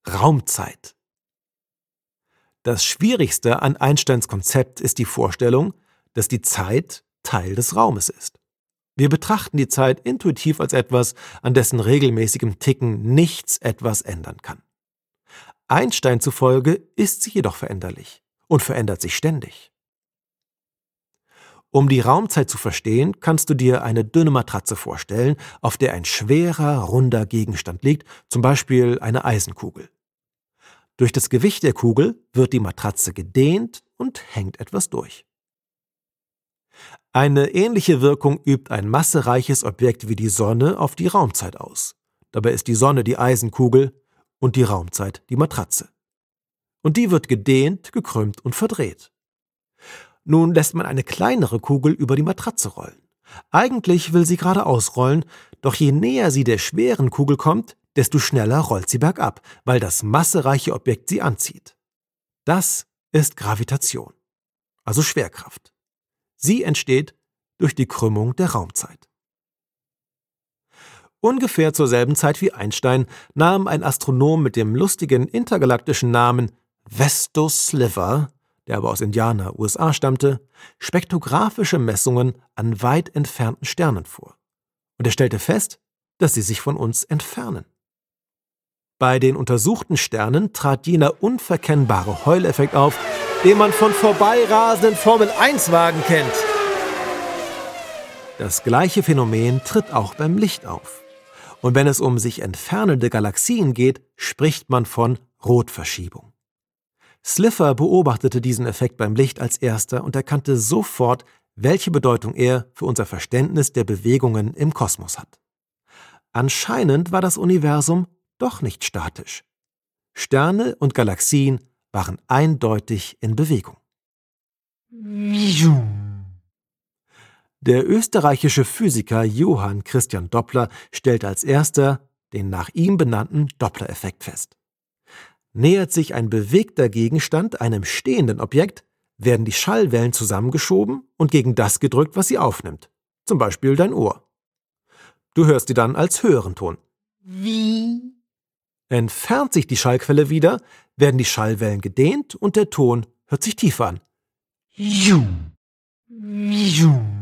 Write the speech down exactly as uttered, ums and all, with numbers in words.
Raumzeit. Das Schwierigste an Einsteins Konzept ist die Vorstellung, dass die Zeit Teil des Raumes ist. Wir betrachten die Zeit intuitiv als etwas, an dessen regelmäßigem Ticken nichts etwas ändern kann. Einstein zufolge ist sie jedoch veränderlich und verändert sich ständig. Um die Raumzeit zu verstehen, kannst du dir eine dünne Matratze vorstellen, auf der ein schwerer, runder Gegenstand liegt, zum Beispiel eine Eisenkugel. Durch das Gewicht der Kugel wird die Matratze gedehnt und hängt etwas durch. Eine ähnliche Wirkung übt ein massereiches Objekt wie die Sonne auf die Raumzeit aus. Dabei ist die Sonne die Eisenkugel und die Raumzeit die Matratze. Und die wird gedehnt, gekrümmt und verdreht. Nun lässt man eine kleinere Kugel über die Matratze rollen. Eigentlich will sie geradeaus rollen, doch je näher sie der schweren Kugel kommt, desto schneller rollt sie bergab, weil das massereiche Objekt sie anzieht. Das ist Gravitation, also Schwerkraft. Sie entsteht durch die Krümmung der Raumzeit. Ungefähr zur selben Zeit wie Einstein nahm ein Astronom mit dem lustigen intergalaktischen Namen Vestus Sliver, der aber aus Indiana, U S A stammte, spektrographische Messungen an weit entfernten Sternen vor. Und er stellte fest, dass sie sich von uns entfernen. Bei den untersuchten Sternen trat jener unverkennbare Heuleffekt auf, den man von vorbeirasenden Formel eins Wagen kennt. Das gleiche Phänomen tritt auch beim Licht auf. Und wenn es um sich entfernende Galaxien geht, spricht man von Rotverschiebung. Slipher beobachtete diesen Effekt beim Licht als erster und erkannte sofort, welche Bedeutung er für unser Verständnis der Bewegungen im Kosmos hat. Anscheinend war das Universum doch nicht statisch. Sterne und Galaxien waren eindeutig in Bewegung. Der österreichische Physiker Johann Christian Doppler stellte als erster den nach ihm benannten Doppler-Effekt fest. Nähert sich ein bewegter Gegenstand einem stehenden Objekt, werden die Schallwellen zusammengeschoben und gegen das gedrückt, was sie aufnimmt, zum Beispiel dein Ohr. Du hörst sie dann als höheren Ton. Wie? Entfernt sich die Schallquelle wieder, werden die Schallwellen gedehnt und der Ton hört sich tiefer an. Ju. Ju.